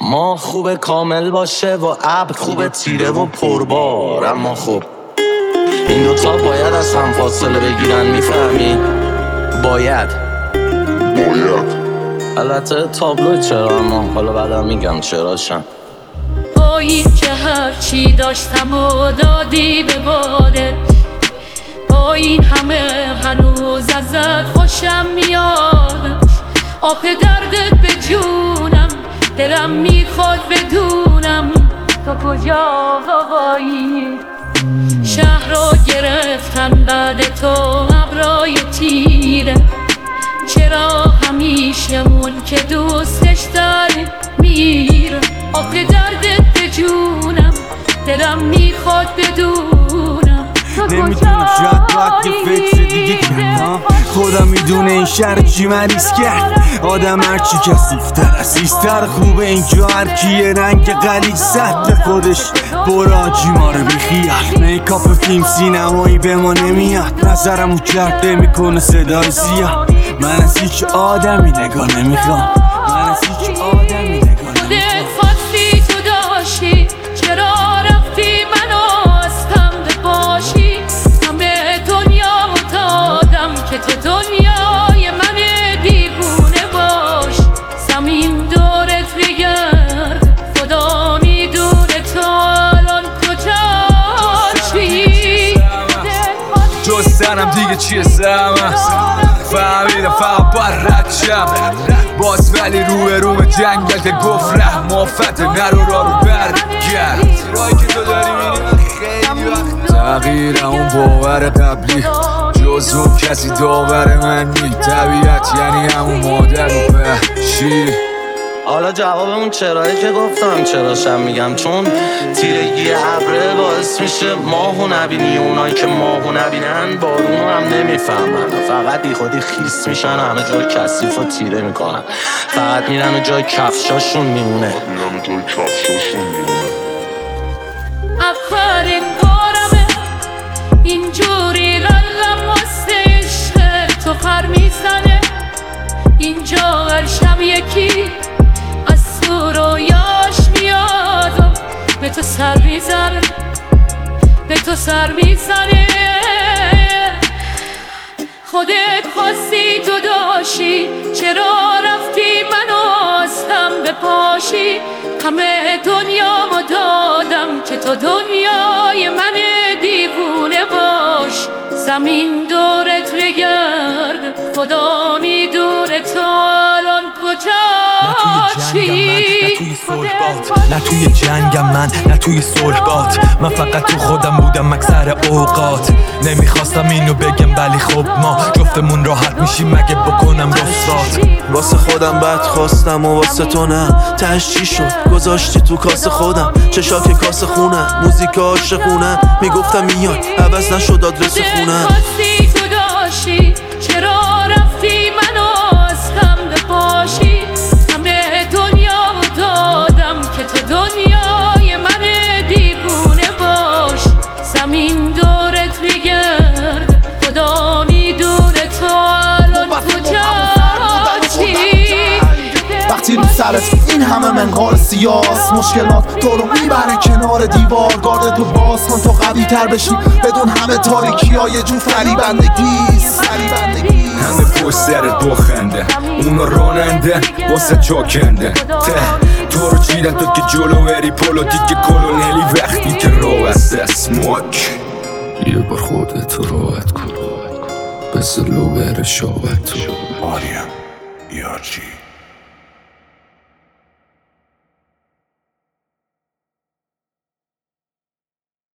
ما خوبه کامل باشه و ابر خوبه تیره و پربار، اما خب این دوتا باید از هم فاصله بگیرن، میفهمی؟ باید البته تابلو چرا، اما حالا بعدا میگم چراشم. با این که هرچی داشتم و دادی به بادت، با این همه هنوز ازت خوشم میاد. آب دردت به جونم، دلم میخواد بدونم تو کجا هوایی. شهر رو گرفتن بعد تو ابرای تیره، چرا همیشه اون که دوستش داره میره. آب دردت به جونم، دلم میخواد بدونم تو نمیدونم، شاید باید یه فکر دیگه کردم. خودم میدونه این شهر چی مریض کرد. آدم هرچی کثیف‌تر عزیزتر خوبه. اینجا هرکی یه رنگ غلیظ زد به خودش براجی ما رو بیخیال. میکاپ فیلم سینمایی به ما نمیاد، نظرمو کرده میکنه صدای زیاد. من از هیچ آدمی نگاه نمیخوام، من از هیچ آدمی نگاه نمیخوام. خواستی تو داشتی، چرا رفتی منو از هم بپاشی؟ همه دنیا دادم که تو دنیای من دیوونه باش. زمین دورت بگرد، خدا میدونه تو الان کجا چی. جز سرم دیگه چیه سرم، فهمیدم فقط باید رد شم باز، ولی روم جنگل که گفت رحم آفت نرو را رو برگرد. رایی که تو داری میری خیلی وقت تغییر اون باور قبلی، جز اون کسی داور من نی. طبیعت یعنی همون مادر و بخشی. حالا جواب اون چرایی که گفتم چراشم میگم، چون تیرگی ابره باعث میشه ماهو نبینی. اونایی که ماهو نبینن بارونو هم نمیفهمن، فقط بی خودی خیس میشن، همه جای کثیف و تیره میکنن، فقط میرن و جای کفشاشون میمونه. آخرین بارمه اینجوری قلبم واسه عشق تو خر میزنه. اینجا هر شب یکی از رویاش میاد و به تو سر میزنه، به تو سر میزنه. خودت خواستی تو داشتی، چرا رفتی منو از هم بپاشی؟ همه دنیامو دادم که تو دنیای من دیوونه باش. زمین دورت بگرد، خدا میدونه تو الان کجا چی. نه توی جنگم من، نه توی صلح باد. من فقط تو خودم بودم اکثر اوقات. نمیخواستم اینو بگم ولی خب ما جفتمون راحت میشیم مگه بکنم رسوات. واسه خودم بد خواستم و واسه تو نه. تهش چی شد گذاشتی تو کاسه خودم، چشاک کاسه خونه موزیک عاشقونه. میگفتم میاد عوض نشد آدرس خونه. خواستی تو داشتی، چرا رفتی منو از هم بپاشی؟ همه دنیامو دادم که تو دنیای من دیوونه باش. زمین دورت بگرد، خدا میدونه تو الان کجا چی. وقتی رو سرت این همه منقار سیاس، مشکلات تو رو میبره کنار دیوار. گارد تو باز کن تا قوی تر بشی، بدون همه تاریکی های جو فریبندگی. همه پشت سرت بخنده، اونا راننده واسه جاکنده. تو رو چیدن تو که جلو بری پولوتیک کلونلی. وقتی که رو است اسموک یه بار خودت راحت کن، بس لو بره شابت. آریم یارچی